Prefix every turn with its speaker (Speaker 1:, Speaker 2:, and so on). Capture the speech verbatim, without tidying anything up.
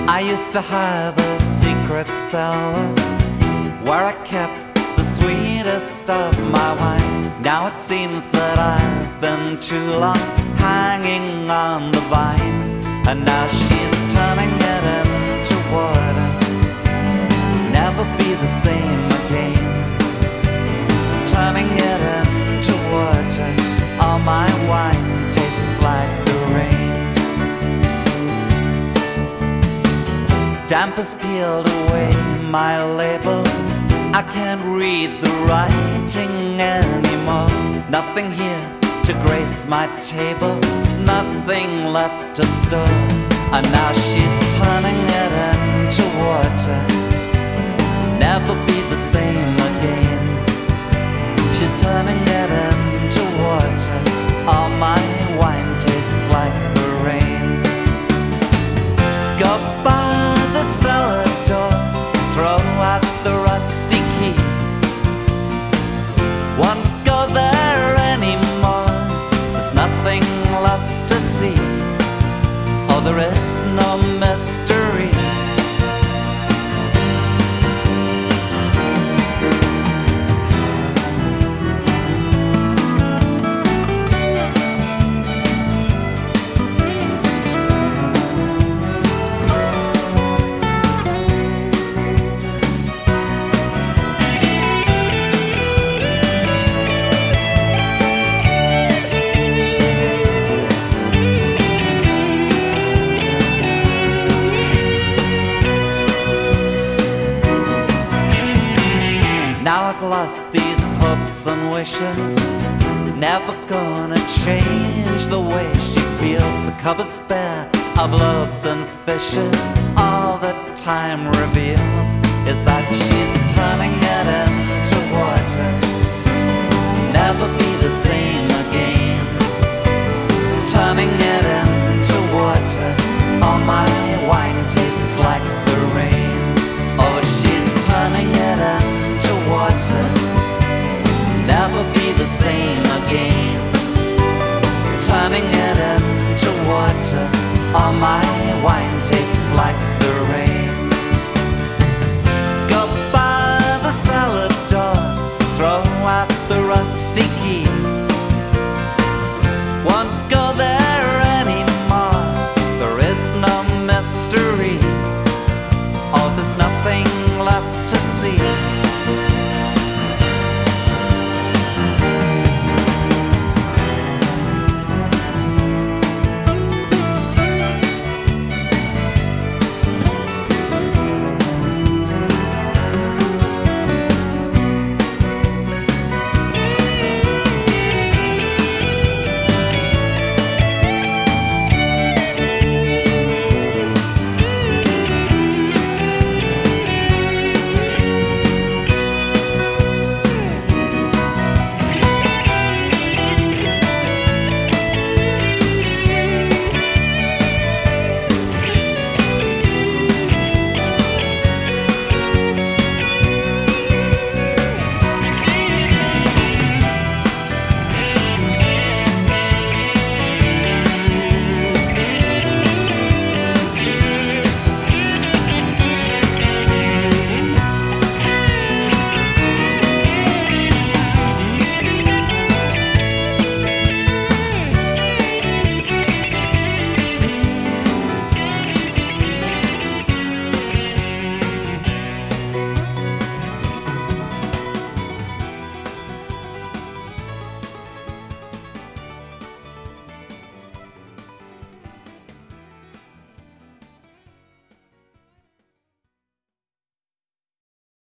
Speaker 1: I used to have a secret cellar where I kept the sweetest of my wine. Now it seems that I've been too long hanging on the vine, and now she's turning it into water, never be the same again. Turning it into water, all my wine tastes like the rain. Damp has peeled away my labels, I can't read the writing anymore. Nothing here to grace my table, nothing left to store. And now she's turning it into water, never be the same again. She's turning it into water, all my wine tastes like the rain. Go by the cellar door, throw out the rusty key. Won't go there anymore, there's nothing left to see. Oh, there is no mystery. Now I've lost these hopes and wishes, never gonna change the way she feels. The cupboard's bare of loaves and fishes, all that time reveals is that she's turning it into water, never be the same again. Turning it into water, all my wine tastes like the rain. Oh, she's turning it into water, never be the same again. Turning it into water, all my wine tastes like the rain. Go by the cellar door, throw out the rusty key. Won't go there anymore, there is no mystery.